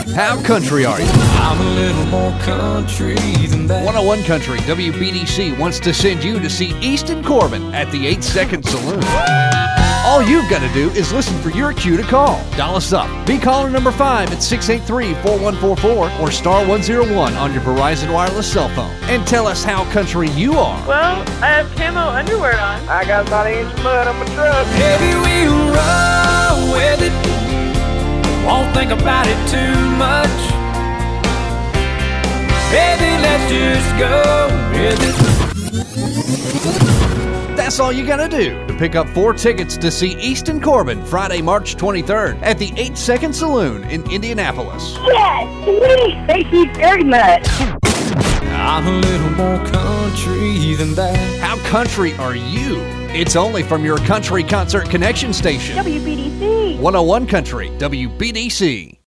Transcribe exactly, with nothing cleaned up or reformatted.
How country are you? I'm a little more country than that. one oh one Country W B D C wants to send you to see Easton Corbin at the eight second Saloon. All you've got to do is listen for your cue to call. Dial us up. Be caller number five at six eight three, four one four four or star one oh one on your Verizon wireless cell phone. And tell us how country you are. Well, I have camo underwear on. I got about an inch of mud on my truck. Maybe we'll roll with it. Won't think about it too much. Baby, let's just go with it. That's all you gotta do to pick up four tickets to see Easton Corbin Friday, March twenty-third at the eight second Saloon in Indianapolis. Yes, please. Thank you very much. I'm a little more country than that. How country are you? It's only from your Country Concert Connection station. W B D C. one oh one Country W B D C.